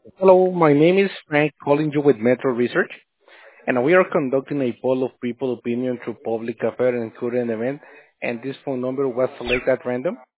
Hello, my name is Frank, calling you with Metro Research, and we are conducting a poll of people opinion through public affair and current event, and this phone number was selected at random.